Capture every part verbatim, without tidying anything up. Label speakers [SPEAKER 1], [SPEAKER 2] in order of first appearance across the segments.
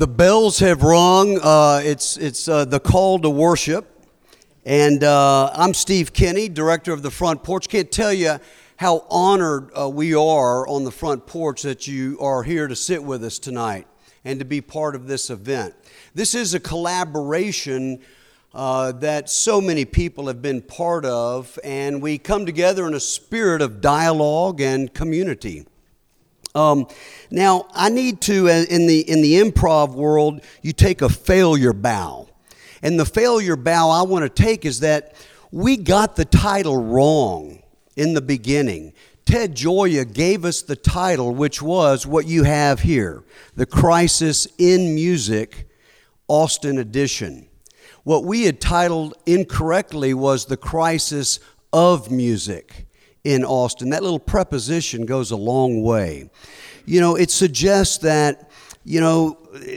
[SPEAKER 1] The bells have rung. Uh, it's it's uh, the call to worship. And uh, I'm Steve Kinney, director of the Front Porch. Can't tell you how honored uh, we are on the Front Porch that you are here to sit with us tonight and to be part of this event. This is a collaboration uh, that so many people have been part of, and we come together in a spirit of dialogue and community. Um, now, I need to, in the in the improv world, you take a failure bow. And the failure bow I want to take is that we got the title wrong in the beginning. Ted Gioia gave us the title, which was what you have here, The Crisis in Music, Austin Edition. What we had titled incorrectly was The Crisis of Music in Austin. That little preposition goes a long way. You know, it suggests that, you know,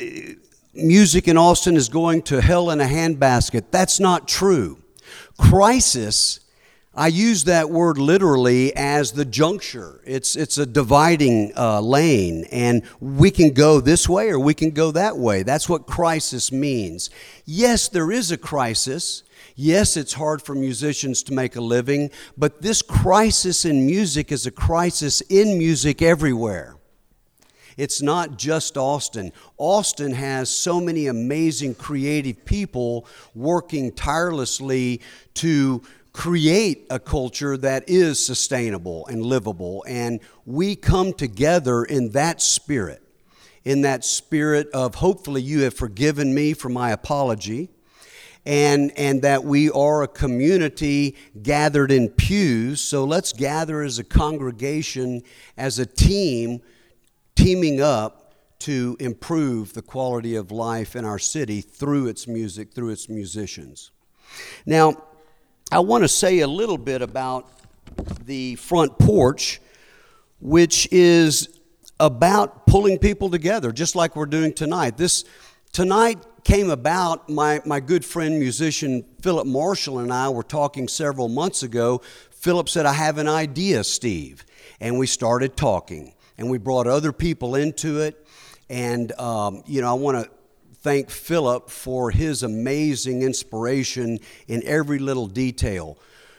[SPEAKER 1] music in Austin is going to hell in a handbasket. That's not true. Crisis, I use that word literally as the juncture. It's it's a dividing uh, lane, and we can go this way or we can go that way. That's what crisis means. Yes, there is a crisis. Yes, it's hard for musicians to make a living, but this crisis in music is a crisis in music everywhere. It's not just Austin. Austin has so many amazing creative people working tirelessly to create a culture that is sustainable and livable, and we come together in that spirit, in that spirit of hopefully you have forgiven me for my apology, and and that we are a community gathered in pews. So let's gather as a congregation, as a team, teaming up to improve the quality of life in our city through its music, through its musicians. Now, I want to say a little bit about the Front Porch, which is about pulling people together, just like we're doing tonight. This tonight came about, my, my good friend, musician Philip Marshall and I were talking several months ago. Philip said, I have an idea, Steve. And we started talking, and we brought other people into it. And, um, you know, I want to thank Philip for his amazing inspiration in every little detail.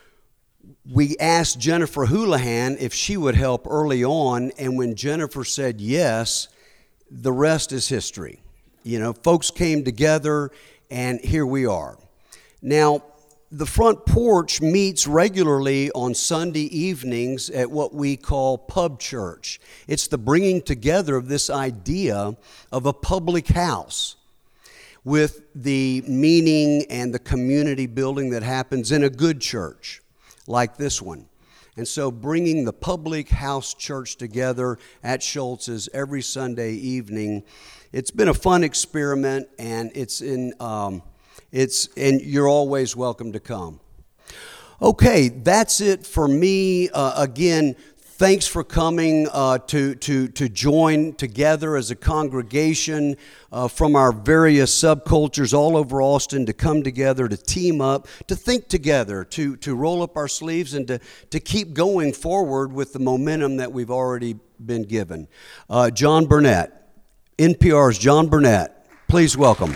[SPEAKER 1] We asked Jennifer Houlihan if she would help early on, and when Jennifer said yes, the rest is history. You know, folks came together, and here we are. Now, the Front Porch meets regularly on Sunday evenings at what we call pub church. It's the bringing together of this idea of a public house with the meaning and the community building that happens in a good church like this one. And so bringing the public house church together at Schultz's every Sunday evening, it's been a fun experiment, and it's in um, it's and you're always welcome to come. Okay, that's it for me. Uh, again, thanks for coming uh, to to to join together as a congregation uh, from our various subcultures all over Austin to come together, to team up, to think together, to to roll up our sleeves, and to to keep going forward with the momentum that we've already been given. Uh, John Burnett, N P R's John Burnett, please welcome.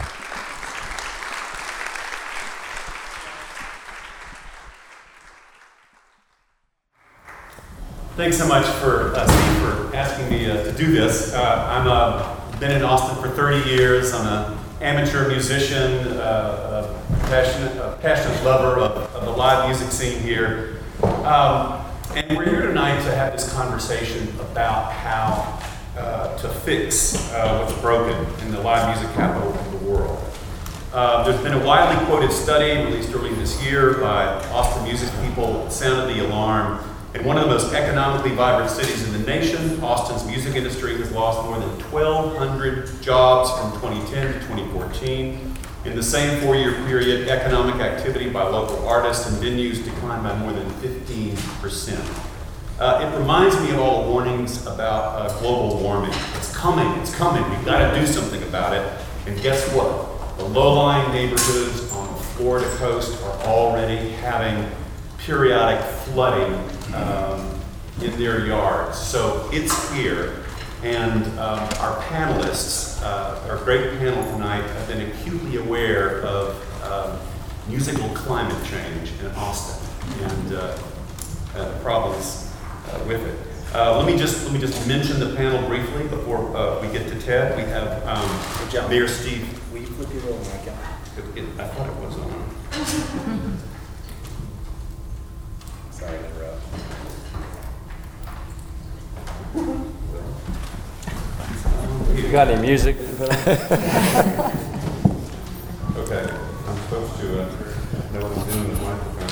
[SPEAKER 2] Thanks so much for uh, Steve for asking me uh, to do this. Uh, I'm uh, been in Austin for thirty years. I'm an amateur musician, uh, a passionate, a passionate lover of, of the live music scene here. Um, and we're here tonight to have this conversation about how uh, to fix uh, what's broken in the live music capital of the world. Uh, there's been a widely quoted study released early this year by Austin music people that sounded the alarm. In one of the most economically vibrant cities in the nation, Austin's music industry has lost more than twelve hundred jobs from twenty ten to twenty fourteen. In the same four-year period, economic activity by local artists and venues declined by more than fifteen percent. Uh, it reminds me of all the warnings about uh, global warming. It's coming, it's coming, we've got to do something about it. And guess what? The low-lying neighborhoods on the Florida coast are already having periodic flooding um, in their yards. So it's here. And um, our panelists, uh, our great panel tonight, have been acutely aware of um, musical climate change in Austin and uh, uh, problems uh, with it. Uh, let me just let me just mention the panel briefly before uh, we get to Ted. We have um, Mayor Steve.
[SPEAKER 3] Will you flip your little mic out?
[SPEAKER 2] It, I thought it was on.
[SPEAKER 3] Sorry to interrupt.
[SPEAKER 4] You got any music?
[SPEAKER 2] Okay, I'm supposed to uh, know what I'm doing with the microphone.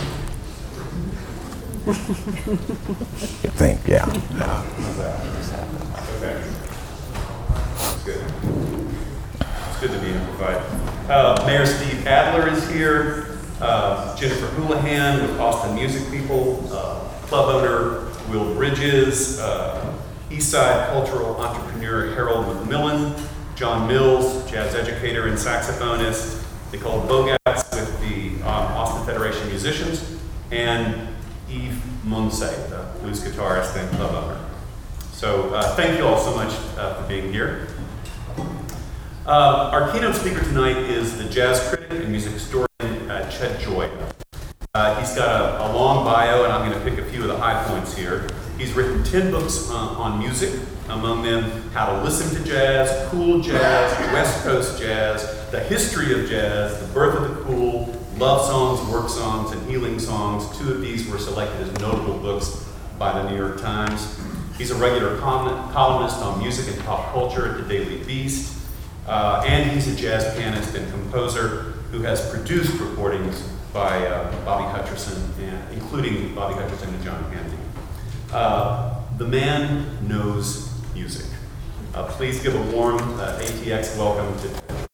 [SPEAKER 3] I think, yeah.
[SPEAKER 2] How's that? Okay. That's good. It's good to be amplified. Uh, Mayor Steve Adler is here. Uh, Jennifer Houlihan with Austin Music People. Uh, club owner Will Bridges. Uh, Eastside cultural entrepreneur Harold McMillan. John Mills, jazz educator and saxophonist. Nicole Bogatz with the um, Austin Federation of Musicians. And Yves Monsey, the blues guitarist and club owner. So uh, thank you all so much uh, for being here. Uh, our keynote speaker tonight is the jazz critic and music historian uh, Ched Joy. Uh, he's got a, a long bio, and I'm going to pick a few of the high points here. He's written ten books uh, on music, among them How to Listen to Jazz, Cool Jazz, West Coast Jazz, The History of Jazz, The Birth of the Cool, Love Songs, Work Songs, and Healing Songs. Two of these were selected as notable books by the New York Times. He's a regular columnist on music and pop culture at the Daily Beast. Uh, and he's a jazz pianist and composer who has produced recordings by uh, Bobby Hutcherson, and, including Bobby Hutcherson and John Handy. Uh, the man knows music. Uh, please give a warm uh, A T X welcome to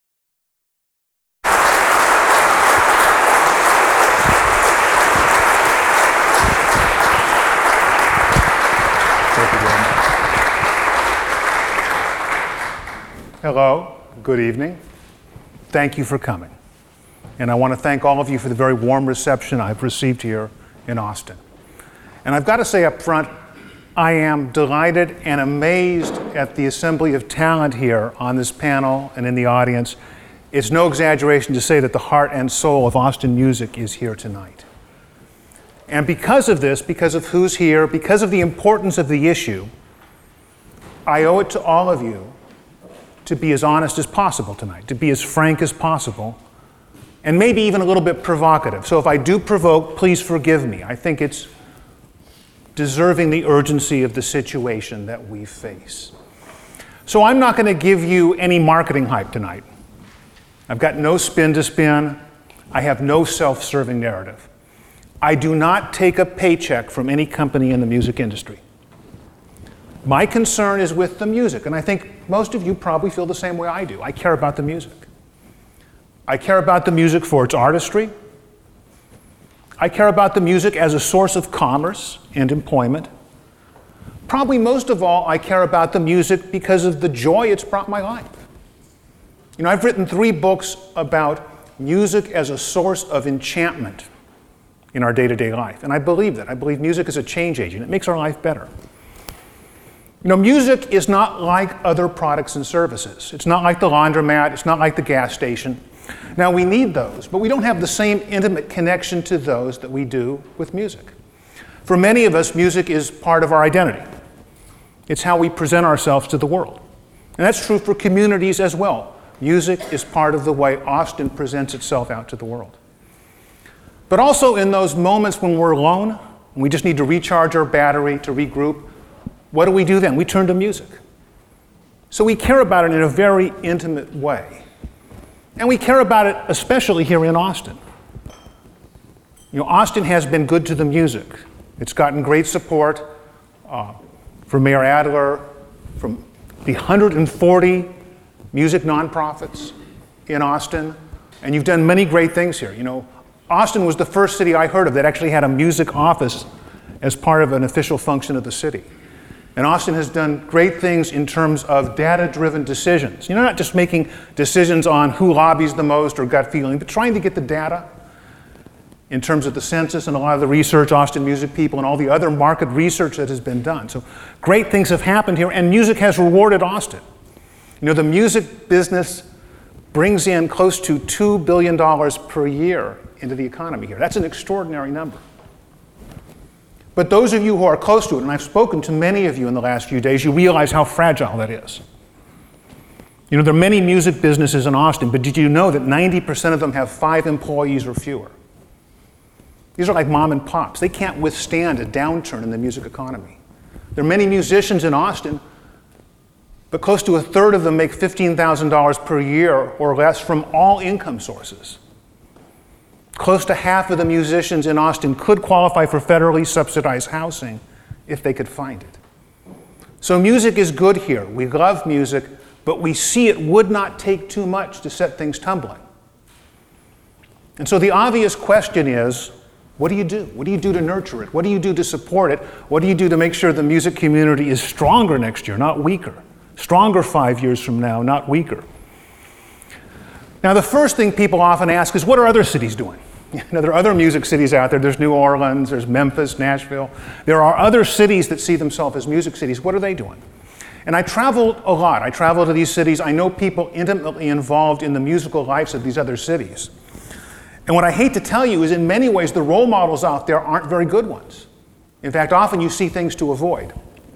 [SPEAKER 5] Hello, good evening. Thank you for coming. And I want to thank all of you for the very warm reception I've received here in Austin. And I've got to say up front, I am delighted and amazed at the assembly of talent here on this panel and in the audience. It's no exaggeration to say that the heart and soul of Austin music is here tonight. And because of this, because of who's here, because of the importance of the issue, I owe it to all of you to be as honest as possible tonight, to be as frank as possible, and maybe even a little bit provocative. So if I do provoke, please forgive me. I think it's deserving the urgency of the situation that we face. So I'm not going to give you any marketing hype tonight. I've got no spin to spin. I have no self-serving narrative. I do not take a paycheck from any company in the music industry. My concern is with the music, and I think most of you probably feel the same way I do. I care about the music. I care about the music for its artistry. I care about the music as a source of commerce and employment. Probably most of all, I care about the music because of the joy it's brought my life. You know, I've written three books about music as a source of enchantment in our day-to-day life, and I believe that. I believe music is a change agent. It makes our life better. You know, music is not like other products and services. It's not like the laundromat. It's not like the gas station. Now, we need those, but we don't have the same intimate connection to those that we do with music. For many of us, music is part of our identity. It's how we present ourselves to the world. And that's true for communities as well. Music is part of the way Austin presents itself out to the world. But also in those moments when we're alone, and we just need to recharge our battery, to regroup, what do we do then? We turn to music. So we care about it in a very intimate way. And we care about it especially here in Austin. You know, Austin has been good to the music. It's gotten great support uh, from Mayor Adler, from the one hundred forty music nonprofits in Austin, and you've done many great things here. You know, Austin was the first city I heard of that actually had a music office as part of an official function of the city. And Austin has done great things in terms of data-driven decisions. You know, not just making decisions on who lobbies the most or gut feeling, but trying to get the data in terms of the census and a lot of the research, Austin Music People, and all the other market research that has been done. So great things have happened here, and music has rewarded Austin. You know, the music business brings in close to two billion dollars per year into the economy here. That's an extraordinary number. But those of you who are close to it, and I've spoken to many of you in the last few days, you realize how fragile that is. You know, there are many music businesses in Austin, but did you know that ninety percent of them have five employees or fewer? These are like mom and pops. They can't withstand a downturn in the music economy. There are many musicians in Austin, but close to a third of them make fifteen thousand dollars per year or less from all income sources. Close to half of the musicians in Austin could qualify for federally subsidized housing if they could find it. So music is good here. We love music, but we see it would not take too much to set things tumbling. And so the obvious question is, what do you do? What do you do to nurture it? What do you do to support it? What do you do to make sure the music community is stronger next year, not weaker? Stronger five years from now, not weaker. Now, the first thing people often ask is, what are other cities doing? You know, there are other music cities out there. There's New Orleans, there's Memphis, Nashville. There are other cities that see themselves as music cities. What are they doing? And I traveled a lot. I travel to these cities. I know people intimately involved in the musical lives of these other cities. And what I hate to tell you is, in many ways, the role models out there aren't very good ones. In fact, often you see things to avoid.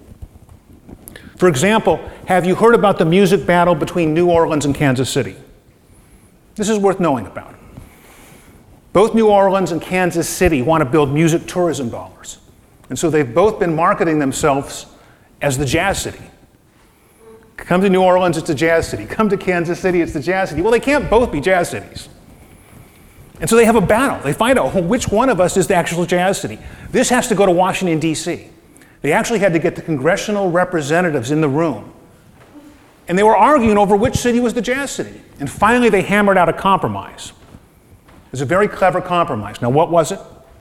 [SPEAKER 5] For example, have you heard about the music battle between New Orleans and Kansas City? This is worth knowing about. Both New Orleans and Kansas City want to build music tourism dollars. And so they've both been marketing themselves as the jazz city. Come to New Orleans, it's a jazz city. Come to Kansas City, it's the jazz city. Well, they can't both be jazz cities. And so they have a battle. They find out which one of us is the actual jazz city. This has to go to Washington, D C They actually had to get the congressional representatives in the room. And they were arguing over which city was the jazz city. And finally, they hammered out a compromise. It was a very clever compromise. Now, what was it?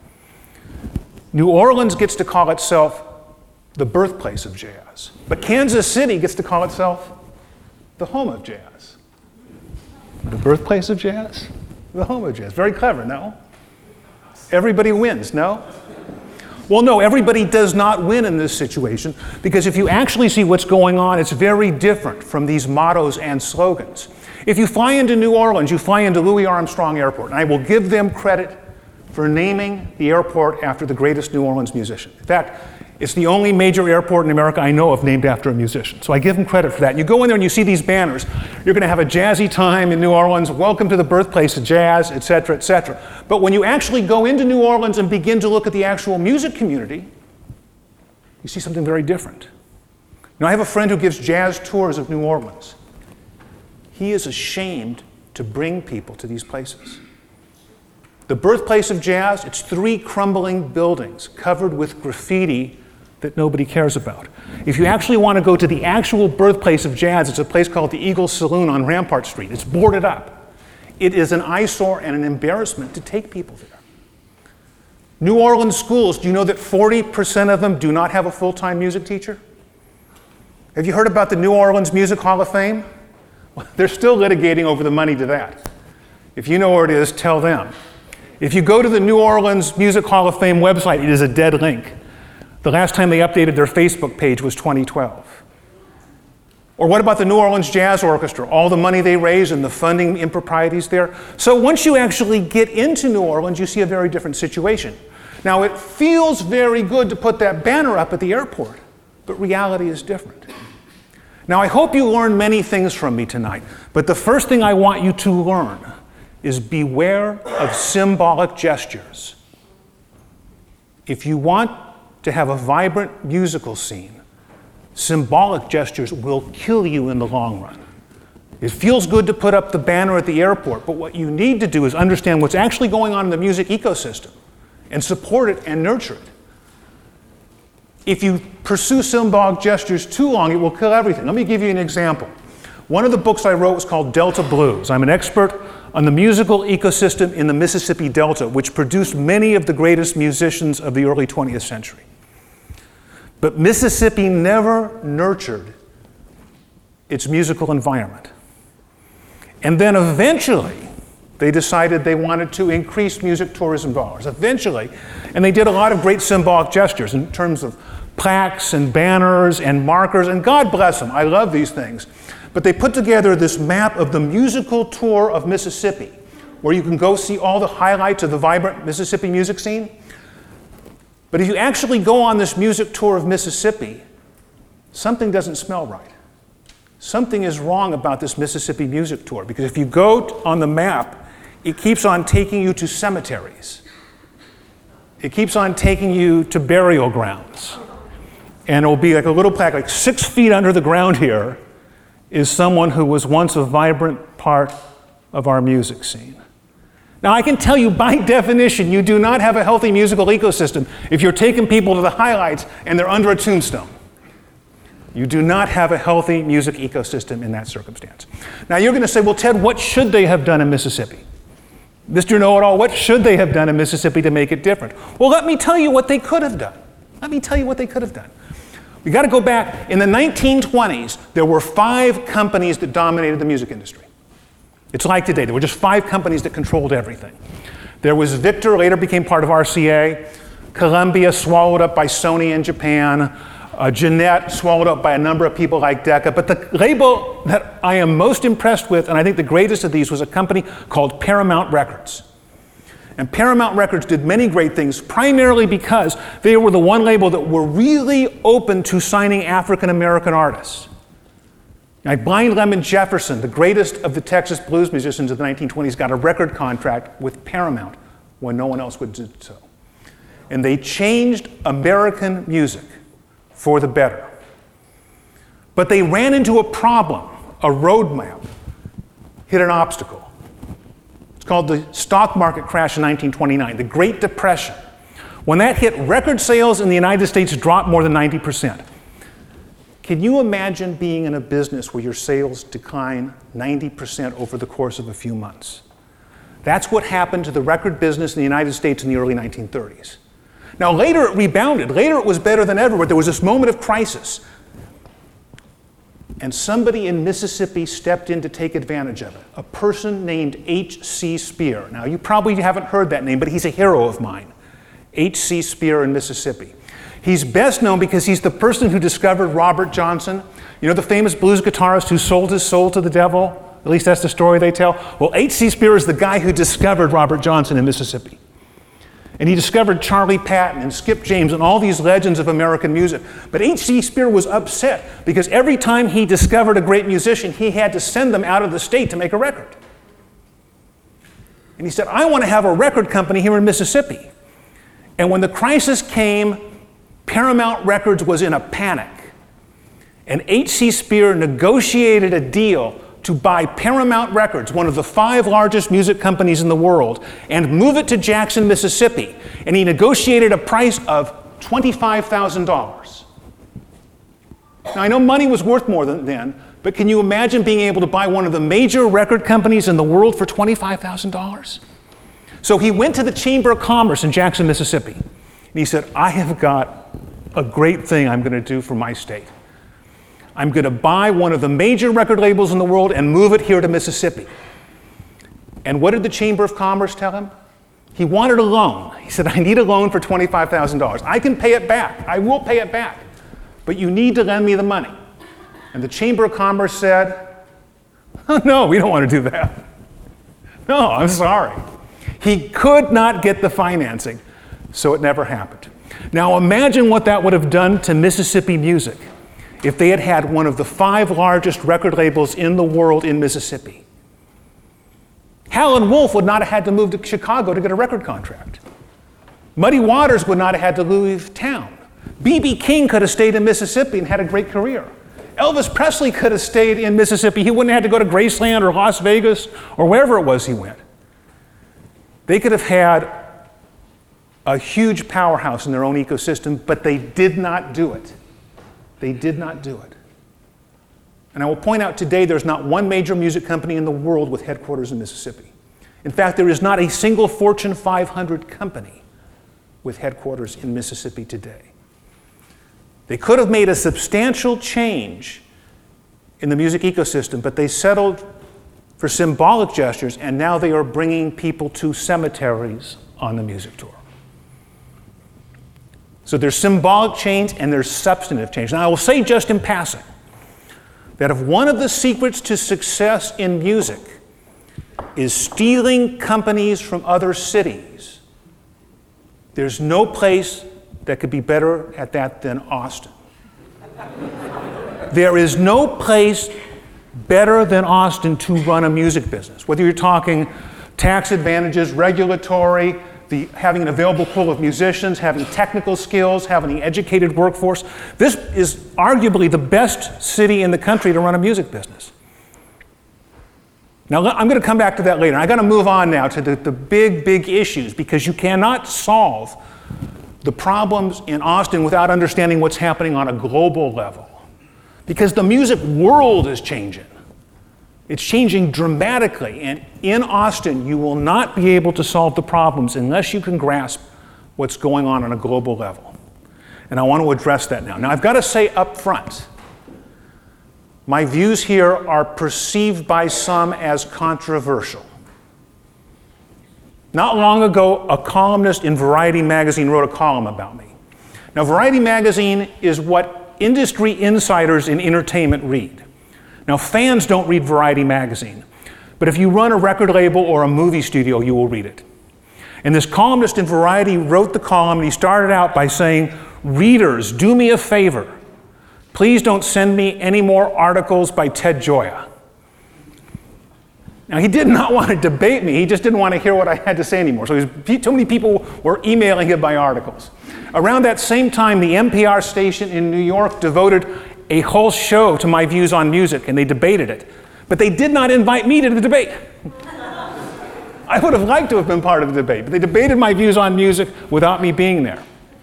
[SPEAKER 5] New Orleans gets to call itself the birthplace of jazz. But Kansas City gets to call itself the home of jazz. The birthplace of jazz? The home of jazz. Very clever, no? Everybody wins, no? Well, no, everybody does not win in this situation, because if you actually see what's going on, it's very different from these mottos and slogans. If you fly into New Orleans, you fly into Louis Armstrong Airport, and I will give them credit for naming the airport after the greatest New Orleans musician. In fact, it's the only major airport in America I know of named after a musician. So I give them credit for that. And you go in there and you see these banners. You're going to have a jazzy time in New Orleans. Welcome to the birthplace of jazz, et cetera, et cetera. But when you actually go into New Orleans and begin to look at the actual music community, you see something very different. Now, I have a friend who gives jazz tours of New Orleans. He is ashamed to bring people to these places. The birthplace of jazz, it's three crumbling buildings covered with graffiti that nobody cares about. If you actually want to go to the actual birthplace of jazz, it's a place called the Eagle Saloon on Rampart Street. It's boarded up. It is an eyesore and an embarrassment to take people there. New Orleans schools, do you know that forty percent of them do not have a full-time music teacher? Have you heard about the New Orleans Music Hall of Fame? Well, they're still litigating over the money to that. If you know where it is, tell them. If you go to the New Orleans Music Hall of Fame website, it is a dead link. The last time they updated their Facebook page was twenty twelve. Or what about the New Orleans Jazz Orchestra? All the money they raise and the funding improprieties there. So once you actually get into New Orleans, you see a very different situation. Now, it feels very good to put that banner up at the airport, but reality is different. Now, I hope you learned many things from me tonight, but the first thing I want you to learn is beware of symbolic gestures. If you want to have a vibrant musical scene, symbolic gestures will kill you in the long run. It feels good to put up the banner at the airport, but what you need to do is understand what's actually going on in the music ecosystem and support it and nurture it. If you pursue symbolic gestures too long, it will kill everything. Let me give you an example. One of the books I wrote was called Delta Blues. I'm an expert on the musical ecosystem in the Mississippi Delta, which produced many of the greatest musicians of the early twentieth century. But Mississippi never nurtured its musical environment. And then eventually, they decided they wanted to increase music tourism dollars. Eventually, and they did a lot of great symbolic gestures in terms of plaques and banners and markers, and God bless them, I love these things. But they put together this map of the musical tour of Mississippi, where you can go see all the highlights of the vibrant Mississippi music scene. But if you actually go on this music tour of Mississippi, something doesn't smell right. Something is wrong about this Mississippi music tour, because if you go on the map, it keeps on taking you to cemeteries. It keeps on taking you to burial grounds. And it will be like a little plaque, like six feet under the ground here is someone who was once a vibrant part of our music scene. Now, I can tell you by definition, you do not have a healthy musical ecosystem if you're taking people to the highlights and they're under a tombstone. You do not have a healthy music ecosystem in that circumstance. Now, you're going to say, well, Ted, what should they have done in Mississippi? Mister Know-It-All, what should they have done in Mississippi to make it different? Well, let me tell you what they could have done. Let me tell you what they could have done. We got to go back. In the nineteen twenties, there were five companies that dominated the music industry. It's like today. There were just five companies that controlled everything. There was Victor, later became part of R C A, Columbia, swallowed up by Sony in Japan, uh, Jeanette, swallowed up by a number of people like Decca. But the label that I am most impressed with, and I think the greatest of these, was a company called Paramount Records. And Paramount Records did many great things, primarily because they were the one label that were really open to signing African American artists. Like Blind Lemon Jefferson, the greatest of the Texas blues musicians of the nineteen twenties, got a record contract with Paramount when no one else would do so. And they changed American music for the better. But they ran into a problem, a roadmap, hit an obstacle. It's called the stock market crash in nineteen twenty-nine, the Great Depression. When that hit, record sales in the United States dropped more than ninety percent. Can you imagine being in a business where your sales decline ninety percent over the course of a few months? That's what happened to the record business in the United States in the early nineteen thirties. Now, later it rebounded. Later it was better than ever, but there was this moment of crisis. And somebody in Mississippi stepped in to take advantage of it, a person named H C Spear. Now, you probably haven't heard that name, but he's a hero of mine, H C Spear in Mississippi. He's best known because he's the person who discovered Robert Johnson. You know, the famous blues guitarist who sold his soul to the devil? At least that's the story they tell. Well, H C Spear is the guy who discovered Robert Johnson in Mississippi. And he discovered Charlie Patton and Skip James and all these legends of American music. But H C Spear was upset because every time he discovered a great musician, he had to send them out of the state to make a record. And he said, I want to have a record company here in Mississippi. And when the crisis came, Paramount Records was in a panic. And H C Spear negotiated a deal to buy Paramount Records, one of the five largest music companies in the world, and move it to Jackson, Mississippi. And he negotiated a price of twenty-five thousand dollars. Now, I know money was worth more than then, but can you imagine being able to buy one of the major record companies in the world for twenty-five thousand dollars? So he went to the Chamber of Commerce in Jackson, Mississippi, and he said, I have got a great thing I'm going to do for my state. I'm going to buy one of the major record labels in the world and move it here to Mississippi. And what did the Chamber of Commerce tell him? He wanted a loan. He said, I need a loan for twenty-five thousand dollars. I can pay it back. I will pay it back. But you need to lend me the money. And the Chamber of Commerce said, oh, no, we don't want to do that. No, I'm sorry. He could not get the financing, so it never happened. Now imagine what that would have done to Mississippi music if they had had one of the five largest record labels in the world in Mississippi. Howlin' Wolf would not have had to move to Chicago to get a record contract. Muddy Waters would not have had to leave town. B B King could have stayed in Mississippi and had a great career. Elvis Presley could have stayed in Mississippi. He wouldn't have had to go to Graceland or Las Vegas or wherever it was he went. They could have had a huge powerhouse in their own ecosystem, but they did not do it. They did not do it. And I will point out today there's not one major music company in the world with headquarters in Mississippi. In fact, there is not a single Fortune five hundred company with headquarters in Mississippi today. They could have made a substantial change in the music ecosystem, but they settled for symbolic gestures, and now they are bringing people to cemeteries on the music tour. So there's symbolic change and there's substantive change. Now I will say just in passing that if one of the secrets to success in music is stealing companies from other cities, there's no place that could be better at that than Austin. There is no place better than Austin to run a music business. Whether you're talking tax advantages, regulatory, the, having an available pool of musicians, having technical skills, having an educated workforce. This is arguably the best city in the country to run a music business. Now, I'm going to come back to that later. I've got to move on now to the, the big, big issues, because you cannot solve the problems in Austin without understanding what's happening on a global level. Because the music world is changing. It's changing dramatically, and in Austin, you will not be able to solve the problems unless you can grasp what's going on on a global level. And I want to address that now. Now, I've got to say up front, my views here are perceived by some as controversial. Not long ago, a columnist in Variety magazine wrote a column about me. Now, Variety magazine is what industry insiders in entertainment read. Now, fans don't read Variety magazine, but if you run a record label or a movie studio, you will read it. And this columnist in Variety wrote the column, and he started out by saying, "Readers, do me a favor. Please don't send me any more articles by Ted Gioia." Now, he did not want to debate me. He just didn't want to hear what I had to say anymore. So was, too many people were emailing him by articles. Around that same time, the N P R station in New York devoted a whole show to my views on music, and they debated it. But they did not invite me to the debate. I would have liked to have been part of the debate, but they debated my views on music without me being there.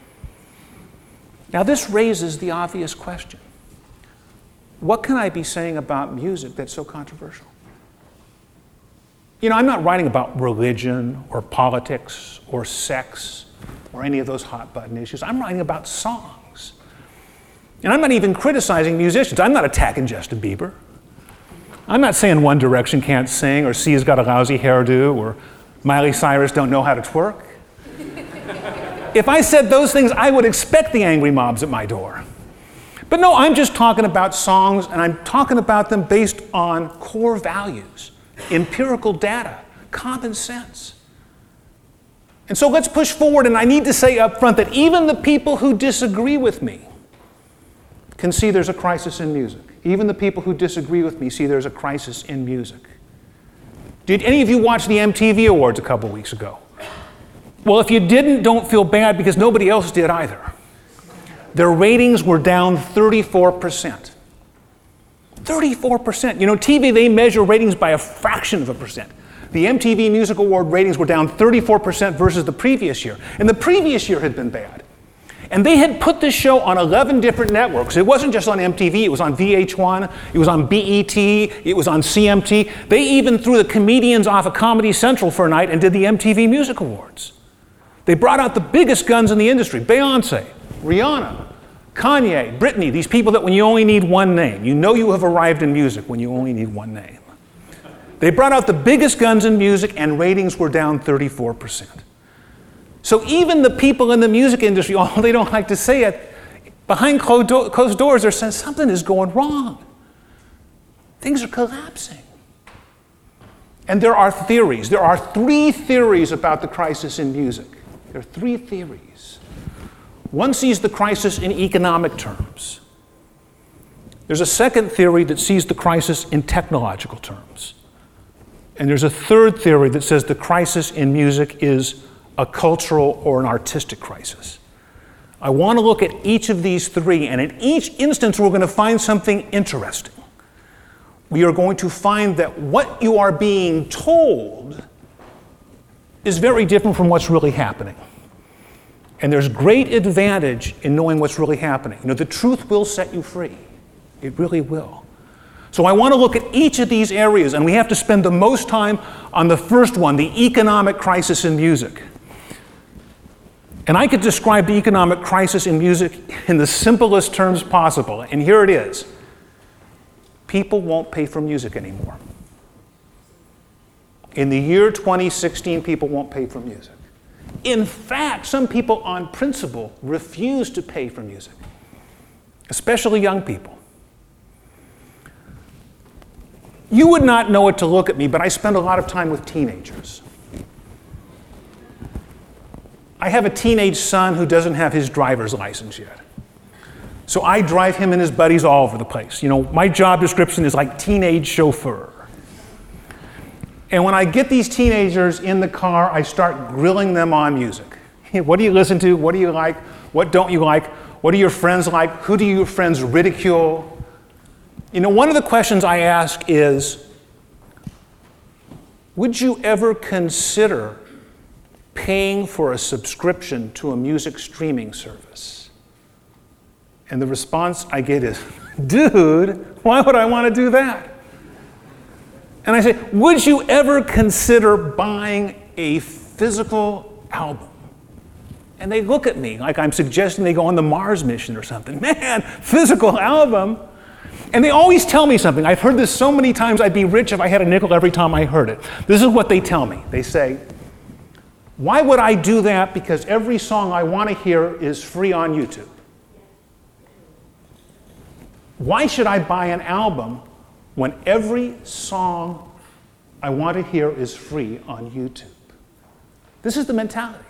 [SPEAKER 5] Now, this raises the obvious question. What can I be saying about music that's so controversial? You know, I'm not writing about religion or politics or sex or any of those hot button issues. I'm writing about songs. And I'm not even criticizing musicians. I'm not attacking Justin Bieber. I'm not saying One Direction can't sing, or Sia's got a lousy hairdo, or Miley Cyrus don't know how to twerk. If I said those things, I would expect the angry mobs at my door. But no, I'm just talking about songs, and I'm talking about them based on core values, empirical data, common sense. And so let's push forward, and I need to say up front that even the people who disagree with me can see there's a crisis in music. Even the people who disagree with me see there's a crisis in music. Did any of you watch the M T V Awards a couple weeks ago? Well, if you didn't, don't feel bad, because nobody else did either. Their ratings were down thirty-four percent. thirty-four percent. You know, T V, they measure ratings by a fraction of a percent. The M T V Music Award ratings were down thirty-four percent versus the previous year. And the previous year had been bad. And they had put this show on eleven different networks. It wasn't just on M T V, it was on V H one, it was on B E T, it was on C M T. They even threw the comedians off of Comedy Central for a night and did the M T V Music Awards. They brought out the biggest guns in the industry: Beyonce, Rihanna, Kanye, Britney, these people that when you only need one name, you know you have arrived in music when you only need one name. They brought out the biggest guns in music, and ratings were down thirty-four percent. So even the people in the music industry, although they don't like to say it, behind closed doors, they're saying something is going wrong. Things are collapsing. And there are theories. There are three theories about the crisis in music. There are three theories. One sees the crisis in economic terms. There's a second theory that sees the crisis in technological terms. And there's a third theory that says the crisis in music is a cultural or an artistic crisis. I want to look at each of these three, and in each instance we're going to find something interesting. We are going to find that what you are being told is very different from what's really happening. And there's great advantage in knowing what's really happening. You know, the truth will set you free. It really will. So I want to look at each of these areas, and we have to spend the most time on the first one, the economic crisis in music. And I could describe the economic crisis in music in the simplest terms possible, and here it is. People won't pay for music anymore. in the year twenty sixteen, people won't pay for music. In fact, some people on principle refuse to pay for music, especially young people. You would not know it to look at me, but I spend a lot of time with teenagers. I have a teenage son who doesn't have his driver's license yet. So I drive him and his buddies all over the place. You know, my job description is like teenage chauffeur. And when I get these teenagers in the car, I start grilling them on music. What do you listen to? What do you like? What don't you like? What do your friends like? Who do your friends ridicule? You know, one of the questions I ask is, would you ever consider paying for a subscription to a music streaming service? And the response I get is, dude, why would I want to do that? And I say, would you ever consider buying a physical album? And they look at me like I'm suggesting they go on the Mars mission or something. Man, physical album? And they always tell me something. I've heard this so many times, I'd be rich if I had a nickel every time I heard it. This is what they tell me. They say, why would I do that? Because every song I want to hear is free on YouTube. Why should I buy an album when every song I want to hear is free on YouTube? This is the mentality.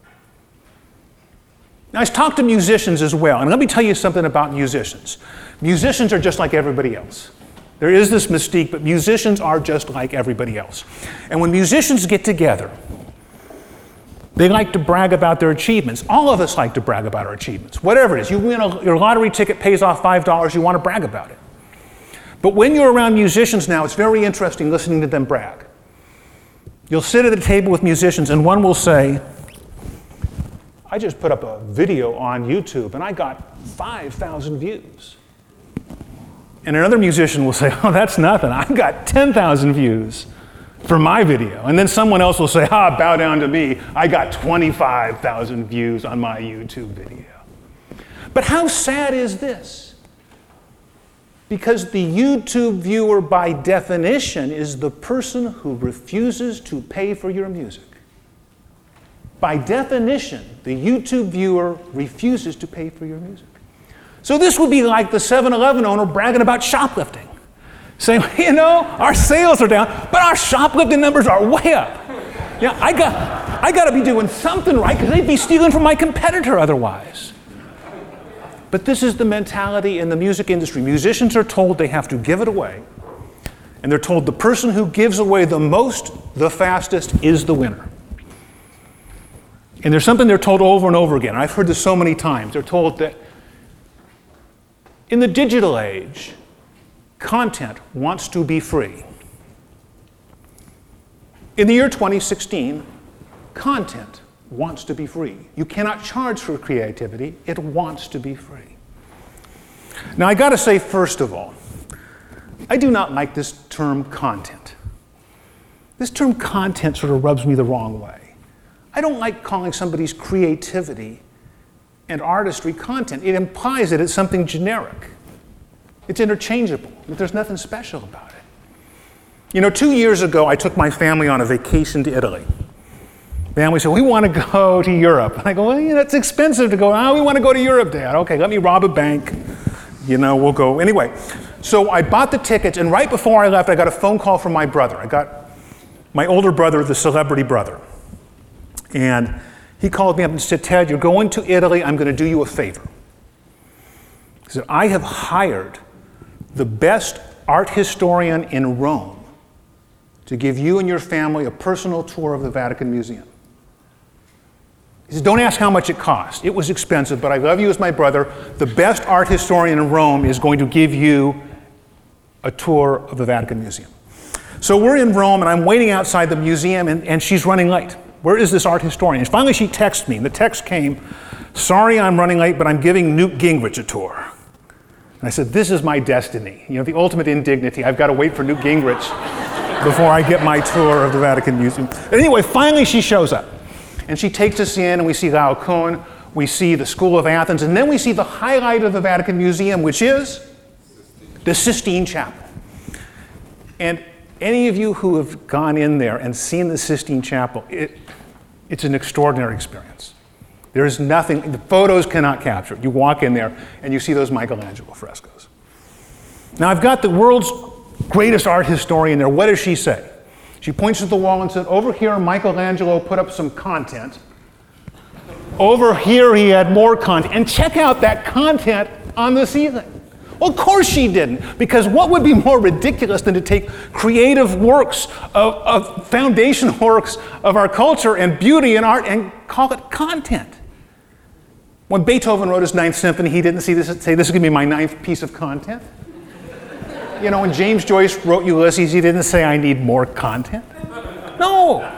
[SPEAKER 5] Now, I talk to musicians as well, and let me tell you something about musicians. Musicians are just like everybody else. There is this mystique, but musicians are just like everybody else. And when musicians get together, they like to brag about their achievements. All of us like to brag about our achievements. Whatever it is, you win a, your lottery ticket pays off five dollars, you want to brag about it. But when you're around musicians now, it's very interesting listening to them brag. You'll sit at a table with musicians and one will say, I just put up a video on YouTube and I got five thousand views. And another musician will say, oh, that's nothing. I got ten thousand views for my video. And then someone else will say, ah, bow down to me. I got twenty-five thousand views on my YouTube video. But how sad is this? Because the YouTube viewer, by definition, is the person who refuses to pay for your music. By definition, the YouTube viewer refuses to pay for your music. So this would be like the seven eleven owner bragging about shoplifting. Saying, you know, our sales are down, but our shoplifting numbers are way up. Yeah, I got, I got to be doing something right because they'd be stealing from my competitor otherwise. But this is the mentality in the music industry. Musicians are told they have to give it away, and they're told the person who gives away the most, the fastest, is the winner. And there's something they're told over and over again. I've heard this so many times. They're told that in the digital age, content wants to be free. In the year twenty sixteen, content wants to be free. You cannot charge for creativity. It wants to be free. Now, I got to say, first of all, I do not like this term content. This term content sort of rubs me the wrong way. I don't like calling somebody's creativity and artistry content. It implies that it's something generic. It's interchangeable, but there's nothing special about it. You know, two years ago, I took my family on a vacation to Italy. The family said, we want to go to Europe. And I go, well, you know, it's expensive to go. Oh, we want to go to Europe, Dad. Okay, let me rob a bank. You know, we'll go. Anyway, so I bought the tickets, and right before I left, I got a phone call from my brother. I got my older brother, the celebrity brother. And he called me up and said, Ted, you're going to Italy. I'm going to do you a favor. He said, I have hired the best art historian in Rome to give you and your family a personal tour of the Vatican Museum. He said, don't ask how much it cost. It was expensive, but I love you as my brother. The best art historian in Rome is going to give you a tour of the Vatican Museum. So we're in Rome, and I'm waiting outside the museum, and, and she's running late. Where is this art historian? And finally she texted me, and the text came, sorry I'm running late, but I'm giving Newt Gingrich a tour. And I said, this is my destiny. You know, the ultimate indignity. I've got to wait for Newt Gingrich before I get my tour of the Vatican Museum. Anyway, finally she shows up. And she takes us in, and we see Laocoon, we see the School of Athens, and then we see the highlight of the Vatican Museum, which is the Sistine Chapel. And Any of you who have gone in there and seen the Sistine Chapel, it, it's an extraordinary experience. There is nothing, the photos cannot capture it. You walk in there and you see those Michelangelo frescoes. Now I've got the world's greatest art historian there. What does she say? She points to the wall and said, over here Michelangelo put up some content. Over here he had more content. And check out that content on the ceiling. Well, of course she didn't, because what would be more ridiculous than to take creative works, of, of foundational works of our culture and beauty and art and call it content? When Beethoven wrote his Ninth Symphony, he didn't see this, say, this is going to be my ninth piece of content. You know, when James Joyce wrote Ulysses, he didn't say, I need more content. No.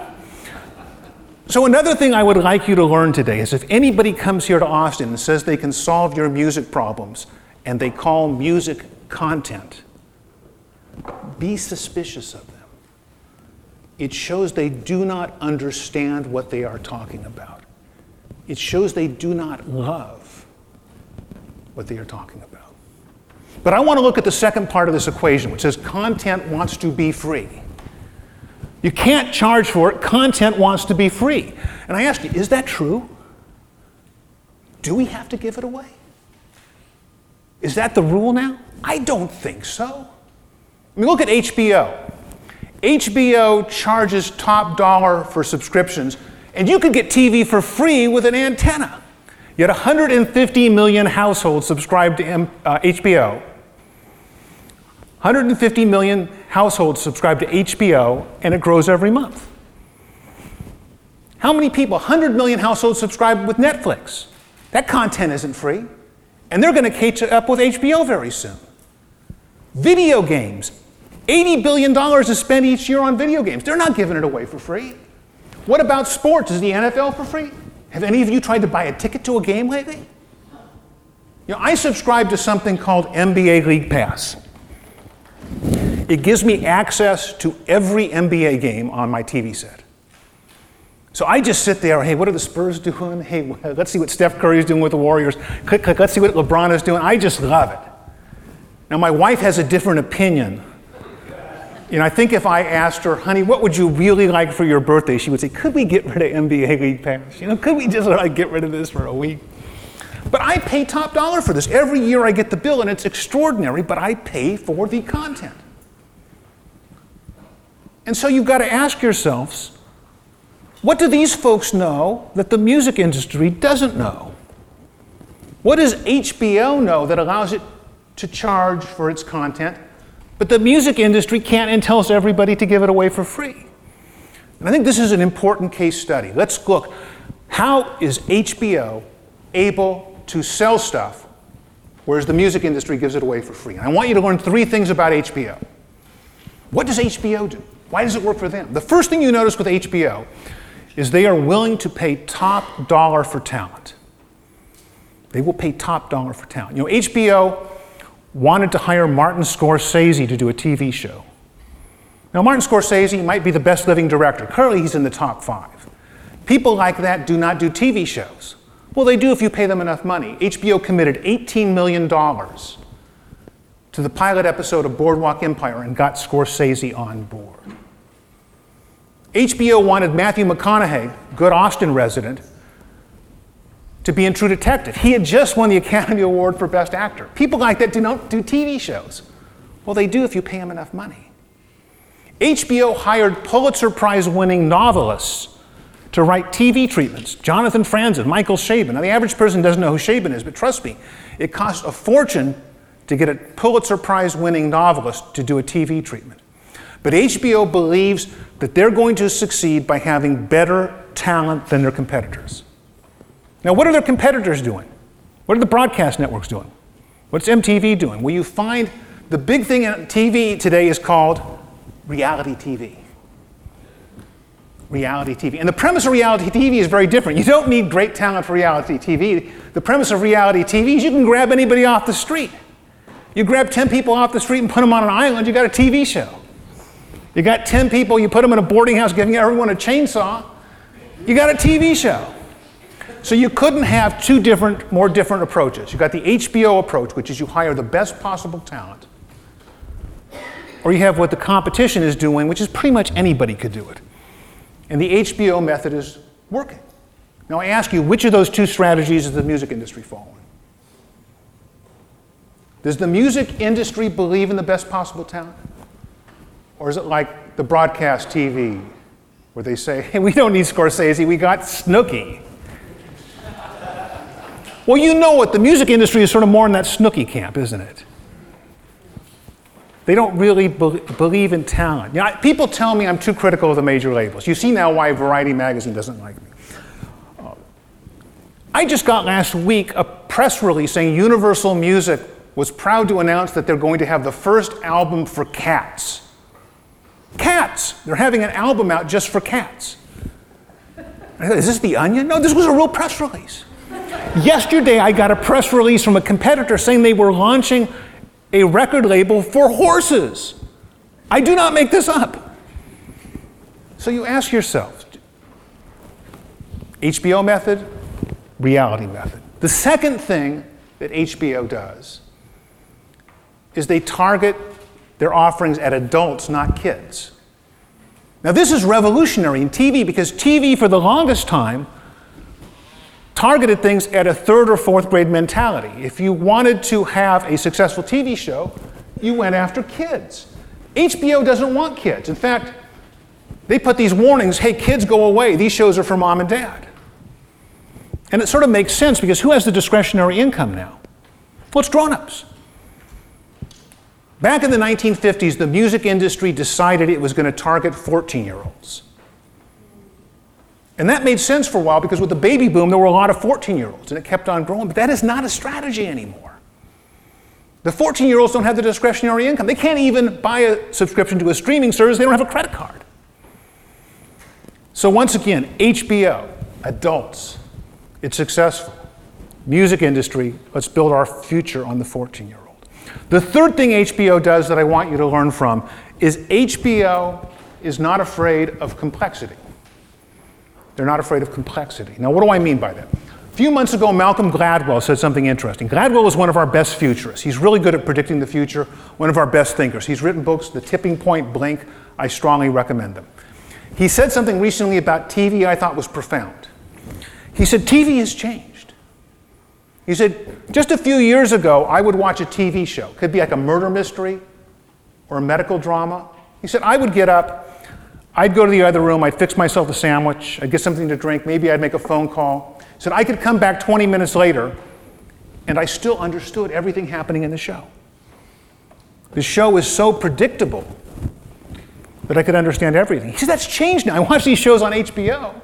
[SPEAKER 5] So another thing I would like you to learn today is if anybody comes here to Austin and says they can solve your music problems, and they call music content, be suspicious of them. It shows they do not understand what they are talking about. It shows they do not love what they are talking about. But I want to look at the second part of this equation, which says content wants to be free. You can't charge for it. Content wants to be free. And I ask you, is that true? Do we have to give it away? Is that the rule now? I don't think so. I mean, look at H B O. H B O charges top dollar for subscriptions, and you could get T V for free with an antenna. Yet one hundred fifty million households subscribe to M, uh, H B O. one hundred fifty million households subscribe to H B O, and it grows every month. How many people? one hundred million households subscribe with Netflix. That content isn't free. And they're going to catch up with H B O very soon. Video games. eighty billion dollars is spent each year on video games. They're not giving it away for free. What about sports? Is the N F L for free? Have any of you tried to buy a ticket to a game lately? You know, I subscribe to something called N B A League Pass. It gives me access to every N B A game on my T V set. So I just sit there, hey, what are the Spurs doing? Hey, let's see what Steph Curry is doing with the Warriors. Click, click, let's see what LeBron is doing. I just love it. Now, my wife has a different opinion. You know, I think if I asked her, honey, what would you really like for your birthday? She would say, could we get rid of N B A League Pass? You know, could we just like, get rid of this for a week? But I pay top dollar for this. Every year I get the bill, and it's extraordinary, but I pay for the content. And so you've got to ask yourselves, what do these folks know that the music industry doesn't know? What does H B O know that allows it to charge for its content, but the music industry can't and tells everybody to give it away for free? And I think this is an important case study. Let's look. How is H B O able to sell stuff, whereas the music industry gives it away for free? And I want you to learn three things about H B O. What does H B O do? Why does it work for them? The first thing you notice with H B O is they are willing to pay top dollar for talent. They will pay top dollar for talent. You know, H B O wanted to hire Martin Scorsese to do a T V show. Now, Martin Scorsese might be the best living director. Currently, he's in the top five. People like that do not do T V shows. Well, they do if you pay them enough money. H B O committed eighteen million dollars to the pilot episode of Boardwalk Empire and got Scorsese on board. H B O wanted Matthew McConaughey, good Austin resident, to be in True Detective. He had just won the Academy Award for Best Actor. People like that do not do T V shows. Well, they do if you pay them enough money. H B O hired Pulitzer Prize-winning novelists to write T V treatments. Jonathan Franzen, Michael Chabon. Now, the average person doesn't know who Chabon is, but trust me, it costs a fortune to get a Pulitzer Prize-winning novelist to do a T V treatment. But H B O believes that they're going to succeed by having better talent than their competitors. Now, what are their competitors doing? What are the broadcast networks doing? What's M T V doing? Well, you find the big thing in T V today is called reality T V. Reality T V. And the premise of reality T V is very different. You don't need great talent for reality T V. The premise of reality T V is you can grab anybody off the street. You grab ten people off the street and put them on an island, you got a T V show. You got ten people, you put them in a boarding house giving everyone a chainsaw, you got a T V show. So you couldn't have two different, more different approaches. You got the H B O approach, which is you hire the best possible talent. or you have what the competition is doing, which is pretty much anybody could do it. And the H B O method is working. Now I ask you, which of those two strategies is the music industry following? Does the music industry believe in the best possible talent? Or is it like the broadcast T V, where they say, hey, we don't need Scorsese, we got Snooki. Well, you know what, the music industry is sort of more in that Snooki camp, isn't it? They don't really be- believe in talent. You know, people tell me I'm too critical of the major labels. You see now why Variety magazine doesn't like me. Uh, I just got last week a press release saying Universal Music was proud to announce that they're going to have the first album for Cats. Cats! They're having an album out just for Cats. I thought, is this The Onion? No, this was a real press release. Yesterday, I got a press release from a competitor saying they were launching a record label for horses. I do not make this up. So you ask yourself, H B O method, reality method. The second thing that H B O does is they target their offerings at adults, not kids. Now this is revolutionary in T V because T V for the longest time targeted things at a third or fourth grade mentality. If you wanted to have a successful T V show, you went after kids. H B O doesn't want kids. In fact, they put these warnings, hey, kids, go away. These shows are for mom and dad. And it sort of makes sense because who has the discretionary income now? Well, it's grown-ups. Back in the nineteen fifties, the music industry decided it was going to target fourteen-year-olds. And that made sense for a while because with the baby boom, there were a lot of fourteen-year-olds, and it kept on growing. But that is not a strategy anymore. The fourteen-year-olds don't have the discretionary income. They can't even buy a subscription to a streaming service. They don't have a credit card. So once again, H B O, adults, it's successful. Music industry, let's build our future on the fourteen-year-old. The third thing H B O does that I want you to learn from is H B O is not afraid of complexity. They're not afraid of complexity. Now, what do I mean by that? A few months ago, Malcolm Gladwell said something interesting. Gladwell is one of our best futurists. He's really good at predicting the future, one of our best thinkers. He's written books, The Tipping Point, Blink. I strongly recommend them. He said something recently about T V I thought was profound. He said, T V has changed. He said, just a few years ago, I would watch a T V show. It could be like a murder mystery or a medical drama. He said, I would get up, I'd go to the other room, I'd fix myself a sandwich, I'd get something to drink, maybe I'd make a phone call. He said, I could come back twenty minutes later, and I still understood everything happening in the show. The show is so predictable that I could understand everything. He said, that's changed now. I watch these shows on H B O.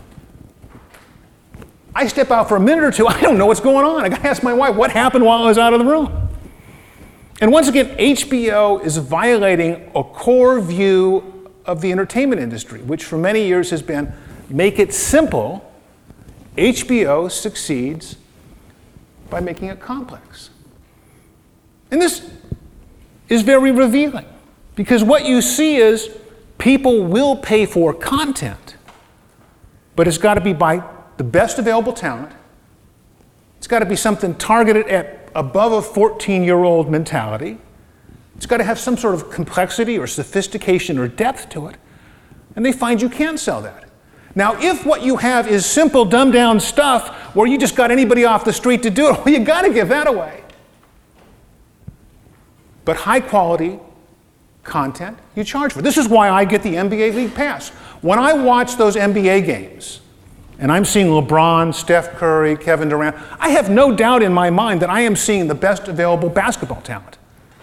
[SPEAKER 5] I step out for a minute or two, I don't know what's going on. I gotta ask my wife, what happened while I was out of the room? And once again, H B O is violating a core view of the entertainment industry, which for many years has been, make it simple. H B O succeeds by making it complex. And this is very revealing, because what you see is people will pay for content, but it's got to be by the best available talent. It's got to be something targeted at above a fourteen-year-old mentality. It's got to have some sort of complexity or sophistication or depth to it. And they find you can't sell that. Now, if what you have is simple, dumbed-down stuff where you just got anybody off the street to do it, well, you got to give that away. But high-quality content, you charge for. This is why I get the N B A League Pass. When I watch those N B A games, and I'm seeing LeBron, Steph Curry, Kevin Durant, I have no doubt in my mind that I am seeing the best available basketball talent.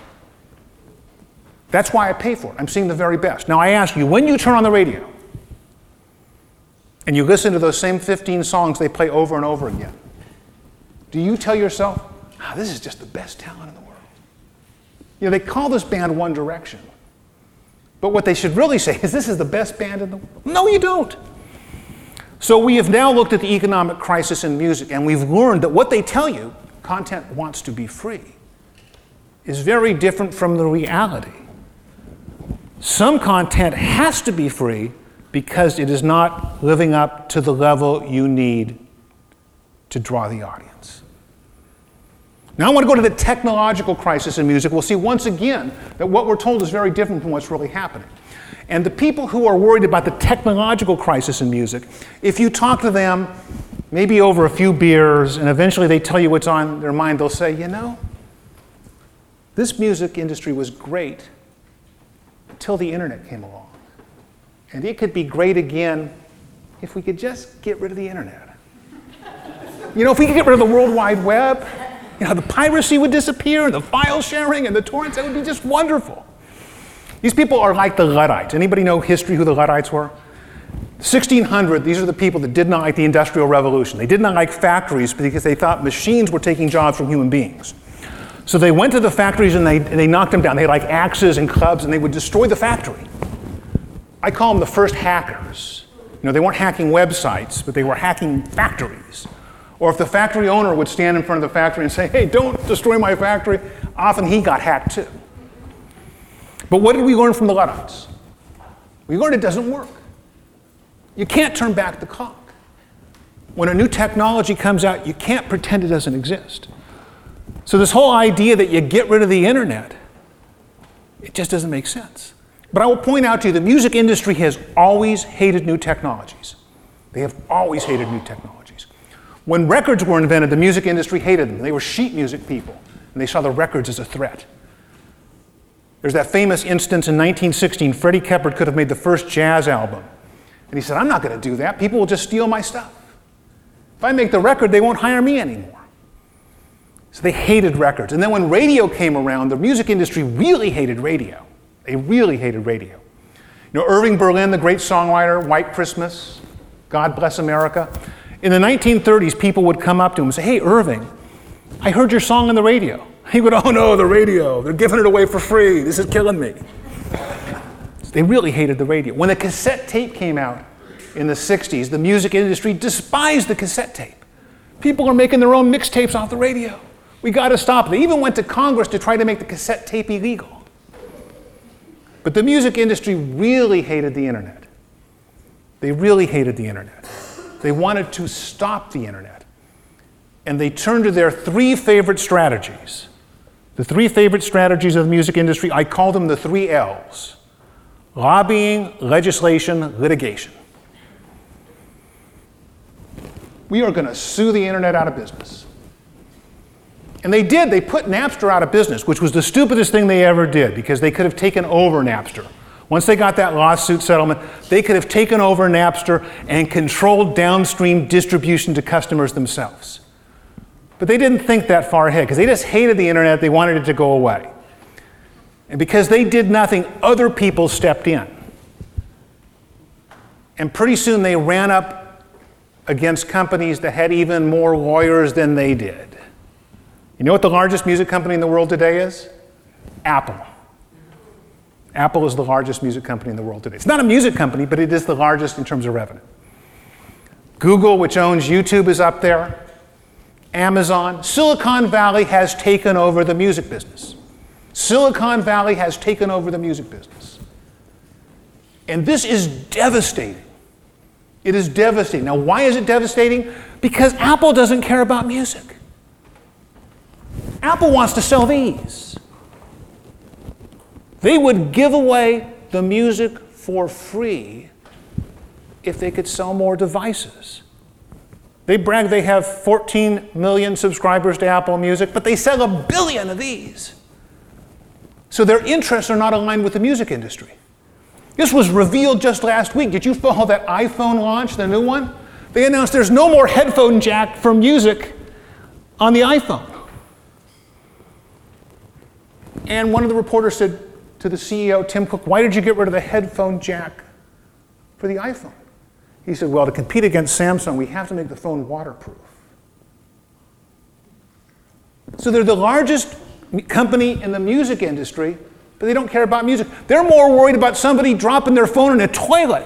[SPEAKER 5] That's why I pay for it. I'm seeing the very best. Now I ask you, when you turn on the radio and you listen to those same fifteen songs they play over and over again, do you tell yourself, oh, this is just the best talent in the world? You know, they call this band One Direction. But what they should really say is, this is the best band in the world. No, you don't. So we have now looked at the economic crisis in music, and we've learned that what they tell you, content wants to be free, is very different from the reality. Some content has to be free because it is not living up to the level you need to draw the audience. Now I want to go to the technological crisis in music. We'll see once again that what we're told is very different from what's really happening. And the people who are worried about the technological crisis in music, if you talk to them, maybe over a few beers, and eventually they tell you what's on their mind, they'll say, you know, this music industry was great until the internet came along. And it could be great again if we could just get rid of the internet. You know, if we could get rid of the World Wide Web, you know, the piracy would disappear, and the file sharing, and the torrents, that would be just wonderful. These people are like the Luddites. Anybody know history who the Luddites were? sixteen hundred, these are the people that did not like the Industrial Revolution. They did not like factories because they thought machines were taking jobs from human beings. So they went to the factories and they, and they knocked them down. They had like axes and clubs, and they would destroy the factory. I call them the first hackers. You know, they weren't hacking websites, but they were hacking factories. Or if the factory owner would stand in front of the factory and say, hey, don't destroy my factory, often he got hacked too. But what did we learn from the Luddites? We learned it doesn't work. You can't turn back the clock. When a new technology comes out, you can't pretend it doesn't exist. So this whole idea that you get rid of the internet, it just doesn't make sense. But I will point out to you, the music industry has always hated new technologies. They have always hated new technologies. When records were invented, the music industry hated them. They were sheet music people, and they saw the records as a threat. There's that famous instance in nineteen sixteen, Freddie Keppard could have made the first jazz album. And he said, I'm not going to do that. People will just steal my stuff. If I make the record, they won't hire me anymore. So they hated records. And then when radio came around, the music industry really hated radio. They really hated radio. You know, Irving Berlin, the great songwriter, White Christmas, God Bless America. In the nineteen thirties, people would come up to him and say, hey, Irving, I heard your song on the radio. He would, oh no, the radio, they're giving it away for free. This is killing me. They really hated the radio. When the cassette tape came out in the sixties, the music industry despised the cassette tape. People are making their own mixtapes off the radio. We got to stop it. They even went to Congress to try to make the cassette tape illegal. But the music industry really hated the internet. They really hated the internet. They wanted to stop the internet. And they turned to their three favorite strategies. The three favorite strategies of the music industry, I call them the three L's. Lobbying, legislation, litigation. We are going to sue the internet out of business. And they did. They put Napster out of business, which was the stupidest thing they ever did, because they could have taken over Napster. Once they got that lawsuit settlement, they could have taken over Napster and controlled downstream distribution to customers themselves. But they didn't think that far ahead, because they just hated the internet. They wanted it to go away. And because they did nothing, other people stepped in. And pretty soon they ran up against companies that had even more lawyers than they did. You know what the largest music company in the world today is? Apple. Apple is the largest music company in the world today. It's not a music company, but it is the largest in terms of revenue. Google, which owns YouTube, is up there. Amazon. Silicon Valley has taken over the music business. Silicon Valley has taken over the music business. And this is devastating. It is devastating. Now, why is it devastating? Because Apple doesn't care about music. Apple wants to sell these. They would give away the music for free if they could sell more devices. They brag they have fourteen million subscribers to Apple Music, but they sell a billion of these. So their interests are not aligned with the music industry. This was revealed just last week. Did you follow that iPhone launch, the new one? They announced there's no more headphone jack for music on the iPhone. And one of the reporters said to the C E O, Tim Cook, why did you get rid of the headphone jack for the iPhone? He said, well, to compete against Samsung, we have to make the phone waterproof. So they're the largest company in the music industry, but they don't care about music. They're more worried about somebody dropping their phone in a toilet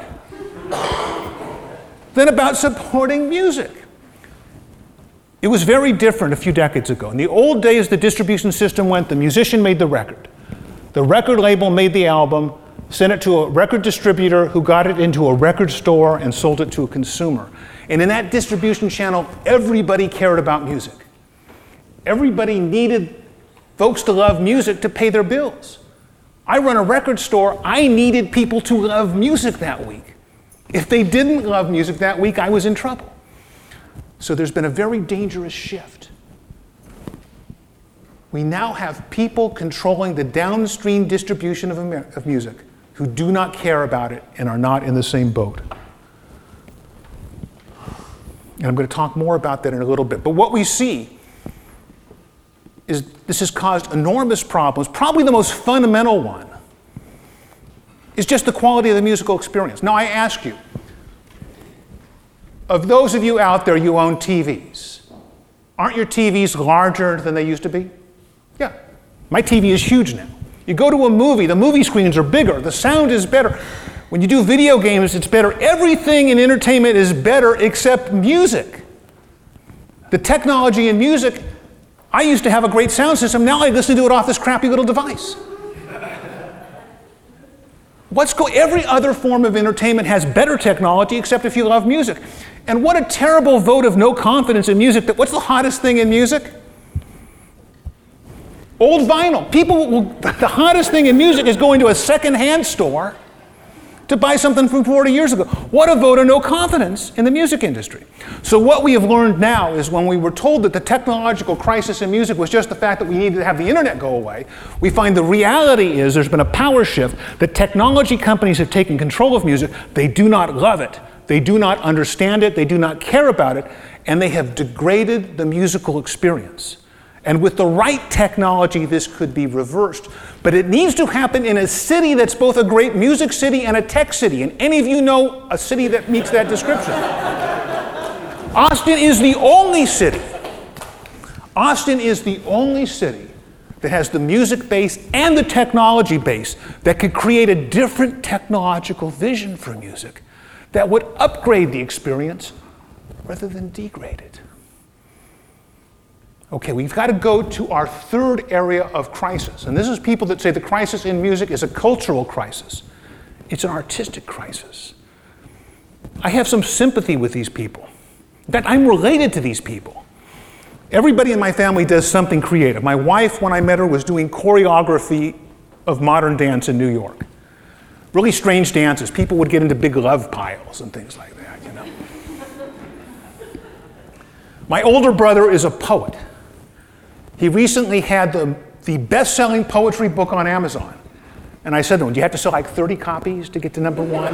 [SPEAKER 5] than about supporting music. It was very different a few decades ago. In the old days, the distribution system went, the musician made the record. The record label made the album, sent it to a record distributor who got it into a record store and sold it to a consumer. And in that distribution channel, everybody cared about music. Everybody needed folks to love music to pay their bills. I run a record store. I needed people to love music that week. If they didn't love music that week, I was in trouble. So there's been a very dangerous shift. We now have people controlling the downstream distribution of, Amer- of music who do not care about it and are not in the same boat. And I'm going to talk more about that in a little bit. But what we see is this has caused enormous problems. Probably the most fundamental one is just the quality of the musical experience. Now I ask you, of those of you out there who own T Vs, aren't your T Vs larger than they used to be? Yeah, my T V is huge now. You go to a movie, the movie screens are bigger, the sound is better. When you do video games, it's better. Everything in entertainment is better except music. The technology in music, I used to have a great sound system, now I listen to it off this crappy little device. What's go- Every other form of entertainment has better technology except if you love music. And what a terrible vote of no confidence in music. That what's the hottest thing in music? Old vinyl. People will, the hottest thing in music is going to a second-hand store to buy something from forty years ago. What a vote of no confidence in the music industry. So what we have learned now is when we were told that the technological crisis in music was just the fact that we needed to have the internet go away, we find the reality is there's been a power shift. The technology companies have taken control of music. They do not love it. They do not understand it. They do not care about it. And they have degraded the musical experience. And with the right technology, this could be reversed. But it needs to happen in a city that's both a great music city and a tech city. And any of you know a city that meets that description? Austin is the only city. Austin is the only city that has the music base and the technology base that could create a different technological vision for music that would upgrade the experience rather than degrade it. Okay, we've got to go to our third area of crisis. And this is people that say the crisis in music is a cultural crisis. It's an artistic crisis. I have some sympathy with these people. In fact, I'm related to these people. Everybody in my family does something creative. My wife, when I met her, was doing choreography of modern dance in New York. Really strange dances. People would get into big love piles and things like that, you know. My older brother is a poet. He recently had the, the best-selling poetry book on Amazon. And I said to him, do you have to sell like thirty copies to get to number one?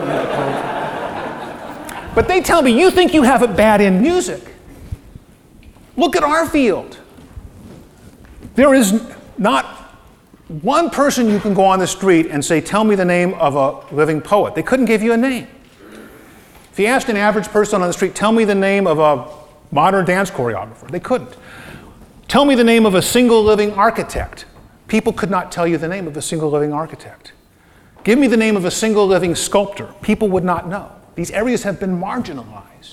[SPEAKER 5] But they tell me, you think you have it bad in music. Look at our field. There is not one person you can go on the street and say, tell me the name of a living poet. They couldn't give you a name. If you asked an average person on the street, tell me the name of a modern dance choreographer, they couldn't. Tell me the name of a single living architect. People could not tell you the name of a single living architect. Give me the name of a single living sculptor. People would not know. These areas have been marginalized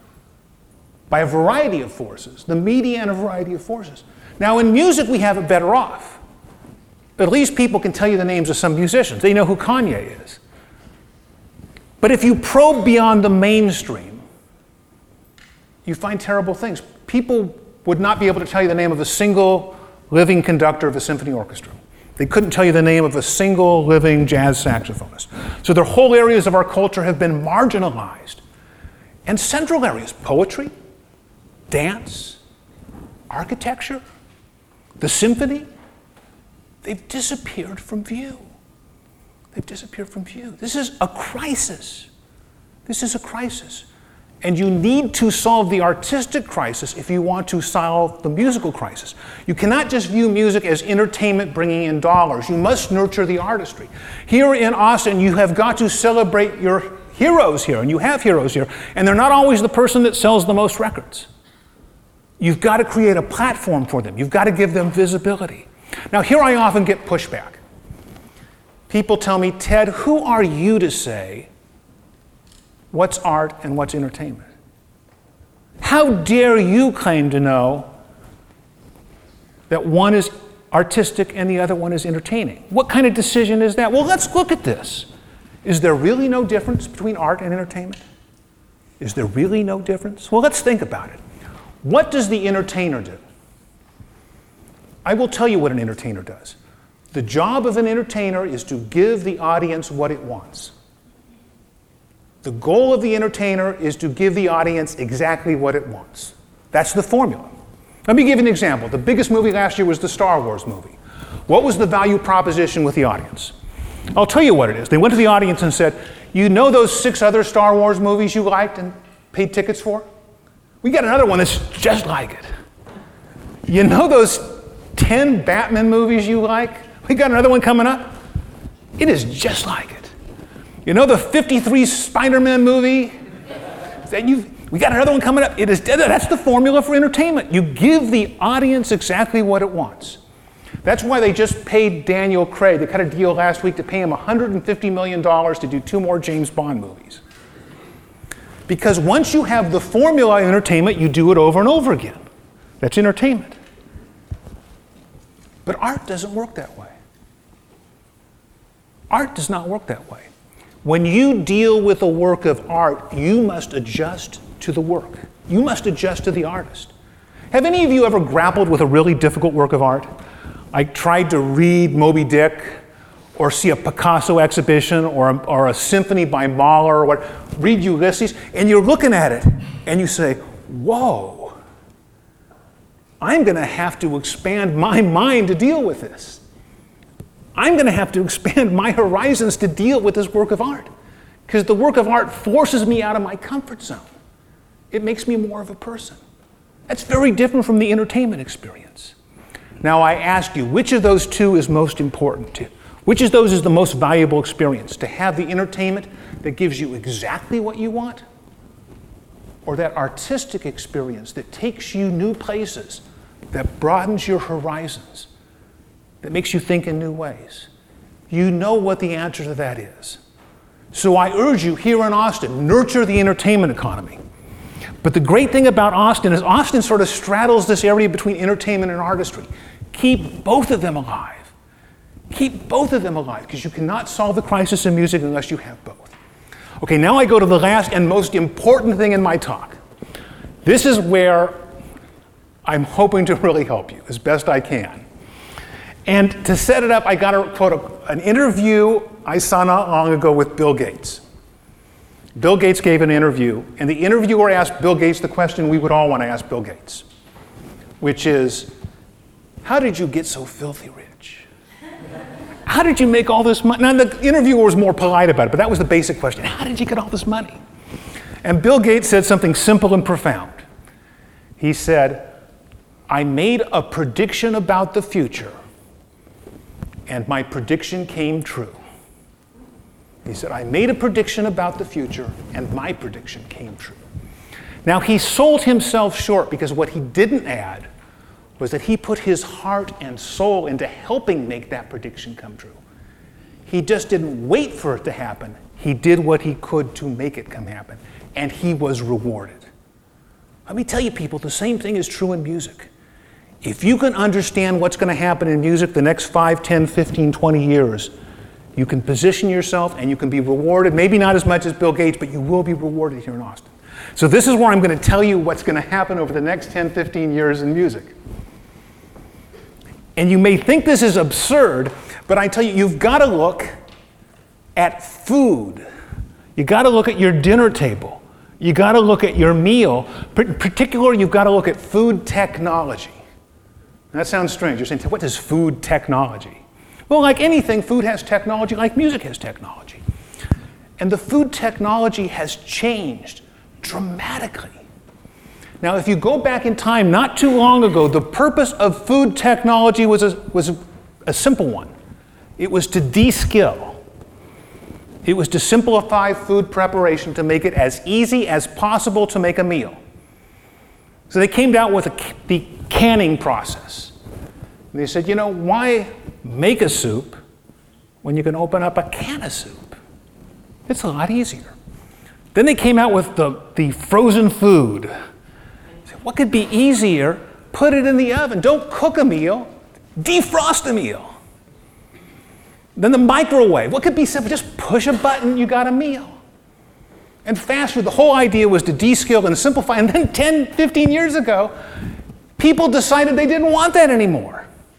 [SPEAKER 5] by a variety of forces, the media and a variety of forces. Now in music, we have it better off. At least people can tell you the names of some musicians. They know who Kanye is. But if you probe beyond the mainstream, you find terrible things. People would not be able to tell you the name of a single living conductor of a symphony orchestra. They couldn't tell you the name of a single living jazz saxophonist. So their whole areas of our culture have been marginalized. And central areas, poetry, dance, architecture, the symphony, they've disappeared from view. They've disappeared from view. This is a crisis. This is a crisis. And you need to solve the artistic crisis if you want to solve the musical crisis. You cannot just view music as entertainment bringing in dollars. You must nurture the artistry. Here in Austin, you have got to celebrate your heroes here, and you have heroes here, and they're not always the person that sells the most records. You've got to create a platform for them. You've got to give them visibility. Now, here I often get pushback. People tell me, Ted, who are you to say what's art and what's entertainment? How dare you claim to know that one is artistic and the other one is entertaining? What kind of decision is that? Well, let's look at this. Is there really no difference between art and entertainment? Is there really no difference? Well, let's think about it. What does the entertainer do? I will tell you what an entertainer does. The job of an entertainer is to give the audience what it wants. The goal of the entertainer is to give the audience exactly what it wants. That's the formula. Let me give you an example. The biggest movie last year was the Star Wars movie. What was the value proposition with the audience? I'll tell you what it is. They went to the audience and said, you know those six other Star Wars movies you liked and paid tickets for? We got another one that's just like it. You know those ten Batman movies you like? We got another one coming up. It is just like it. You know the fifty-three Spider-Man movie? That you, we got another one coming up. It is, that's the formula for entertainment. You give the audience exactly what it wants. That's why they just paid Daniel Craig. They cut a deal last week to pay him one hundred fifty million dollars to do two more James Bond movies. Because once you have the formula in entertainment, you do it over and over again. That's entertainment. But art doesn't work that way. Art does not work that way. When you deal with a work of art, you must adjust to the work. You must adjust to the artist. Have any of you ever grappled with a really difficult work of art? I tried to read Moby Dick or see a Picasso exhibition or a, or a symphony by Mahler or what, read Ulysses, and you're looking at it and you say, whoa, I'm going to have to expand my mind to deal with this. I'm going to have to expand my horizons to deal with this work of art, because the work of art forces me out of my comfort zone. It makes me more of a person. That's very different from the entertainment experience. Now I ask you, which of those two is most important to you? Which of those is the most valuable experience? To have the entertainment that gives you exactly what you want? Or that artistic experience that takes you new places, that broadens your horizons, that makes you think in new ways? You know what the answer to that is. So I urge you here in Austin, nurture the entertainment economy. But the great thing about Austin is Austin sort of straddles this area between entertainment and artistry. Keep both of them alive. Keep both of them alive, because you cannot solve the crisis in music unless you have both. Okay, now I go to the last and most important thing in my talk. This is where I'm hoping to really help you as best I can. And to set it up, I got to quote a, an interview I saw not long ago with Bill Gates. Bill Gates gave an interview, and the interviewer asked Bill Gates the question we would all want to ask Bill Gates, which is, how did you get so filthy rich? How did you make all this money? Now, the interviewer was more polite about it, but that was the basic question. How did you get all this money? And Bill Gates said something simple and profound. He said, I made a prediction about the future, and my prediction came true. He said, I made a prediction about the future, and my prediction came true. Now, he sold himself short, because what he didn't add was that he put his heart and soul into helping make that prediction come true. He just didn't wait for it to happen. He did what he could to make it come happen, and he was rewarded. Let me tell you, people, the same thing is true in music. If you can understand what's going to happen in music the next five, ten, fifteen, twenty years, you can position yourself and you can be rewarded, maybe not as much as Bill Gates, but you will be rewarded here in Austin. So this is where I'm going to tell you what's going to happen over the next ten, fifteen years in music. And you may think this is absurd, but I tell you, you've got to look at food. You've got to look at your dinner table. You've got to look at your meal. In particular, you've got to look at food technology. That sounds strange. You're saying, what is food technology? Well, like anything, food has technology, like music has technology. And the food technology has changed dramatically. Now, if you go back in time, not too long ago, the purpose of food technology was a, was a, a simple one. It was to de-skill. It was to simplify food preparation to make it as easy as possible to make a meal. So they came out with a, the canning process. And they said, you know, why make a soup when you can open up a can of soup? It's a lot easier. Then they came out with the, the frozen food. What could be easier? Put it in the oven. Don't cook a meal. Defrost a meal. Then the microwave. What could be simple? Just push a button, you got a meal. And faster. The whole idea was to de-skill and simplify. And then ten, fifteen years ago, people decided they didn't want that anymore.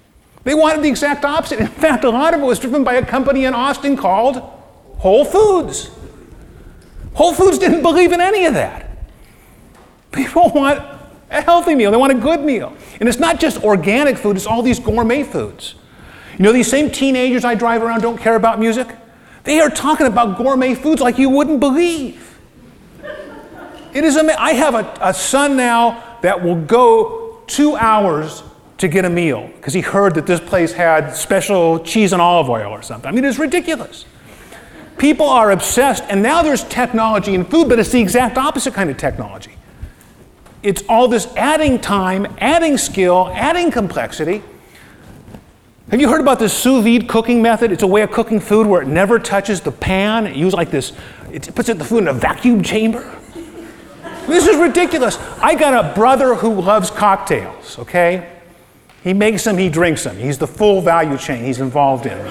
[SPEAKER 5] They wanted the exact opposite. In fact, a lot of it was driven by a company in Austin called Whole Foods. Whole Foods didn't believe in any of that. People want a healthy meal. They want a good meal. And it's not just organic food, it's all these gourmet foods. You know, these same teenagers I drive around don't care about music. They are talking about gourmet foods like you wouldn't believe. It is amazing. I have a, a son now that will go two hours to get a meal because he heard that this place had special cheese and olive oil or something. I mean, it's ridiculous. People are obsessed, and now there's technology in food, but it's the exact opposite kind of technology. It's all this adding time, adding skill, adding complexity. Have you heard about this sous vide cooking method? It's a way of cooking food where it never touches the pan. It uses like this, it puts the food in a vacuum chamber. This is ridiculous. I got a brother who loves cocktails, okay? He makes them, he drinks them. He's the full value chain he's involved in.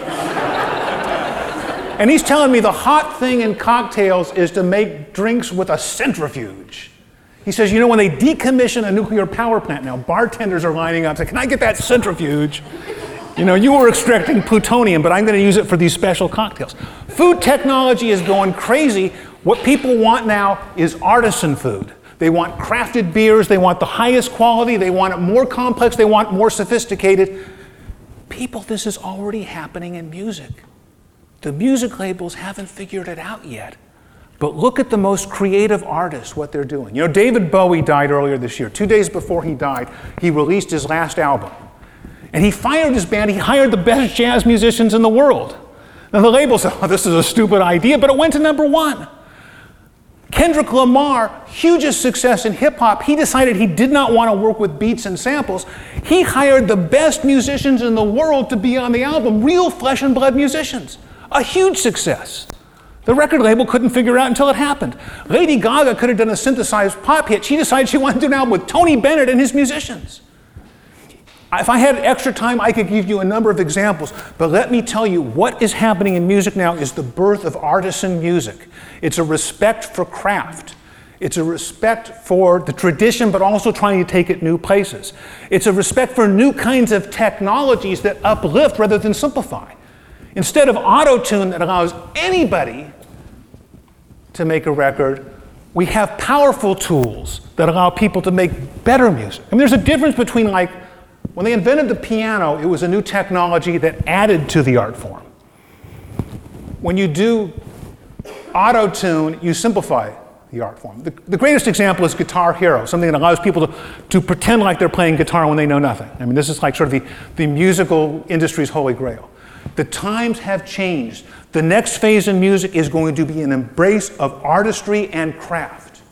[SPEAKER 5] And he's telling me the hot thing in cocktails is to make drinks with a centrifuge. He says, you know, when they decommission a nuclear power plant now, bartenders are lining up saying, can I get that centrifuge? You know, you were extracting plutonium, but I'm going to use it for these special cocktails. Food technology is going crazy. What people want now is artisan food. They want crafted beers, they want the highest quality, they want it more complex, they want more sophisticated. People, this is already happening in music. The music labels haven't figured it out yet. But look at the most creative artists, what they're doing. You know, David Bowie died earlier this year. Two days before he died, he released his last album. And he fired his band, he hired the best jazz musicians in the world. Now the label said, oh, this is a stupid idea, but it went to number one. Kendrick Lamar, hugest success in hip hop, he decided he did not want to work with beats and samples. He hired the best musicians in the world to be on the album, real flesh and blood musicians. A huge success. The record label couldn't figure it out until it happened. Lady Gaga could have done a synthesized pop hit. She decided she wanted to do an album with Tony Bennett and his musicians. If I had extra time, I could give you a number of examples, but let me tell you, what is happening in music now is the birth of artisan music. It's a respect for craft. It's a respect for the tradition, but also trying to take it new places. It's a respect for new kinds of technologies that uplift rather than simplify. Instead of auto-tune that allows anybody to make a record, we have powerful tools that allow people to make better music. I mean, there's a difference between, like, when they invented the piano, it was a new technology that added to the art form. When you do auto-tune, you simplify the art form. The, the greatest example is Guitar Hero, something that allows people to, to pretend like they're playing guitar when they know nothing. I mean, this is like sort of the, the musical industry's holy grail. The times have changed. The next phase in music is going to be an embrace of artistry and craft.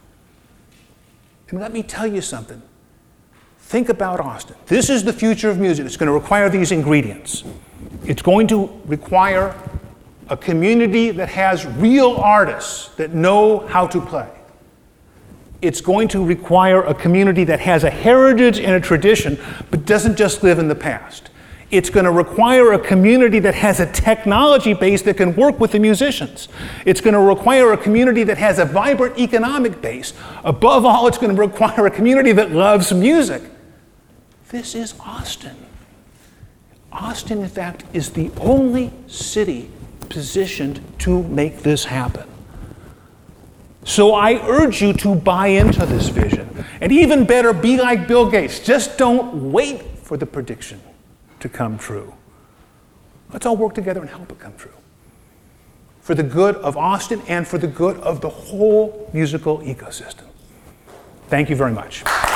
[SPEAKER 5] And let me tell you something. Think about Austin. This is the future of music. It's going to require these ingredients. It's going to require a community that has real artists that know how to play. It's going to require a community that has a heritage and a tradition, but doesn't just live in the past. It's going to require a community that has a technology base that can work with the musicians. It's going to require a community that has a vibrant economic base. Above all, it's going to require a community that loves music. This is Austin. Austin, in fact, is the only city positioned to make this happen. So I urge you to buy into this vision. And even better, be like Bill Gates. Just don't wait for the prediction to come true. Let's all work together and help it come true. For the good of Austin and for the good of the whole musical ecosystem. Thank you very much.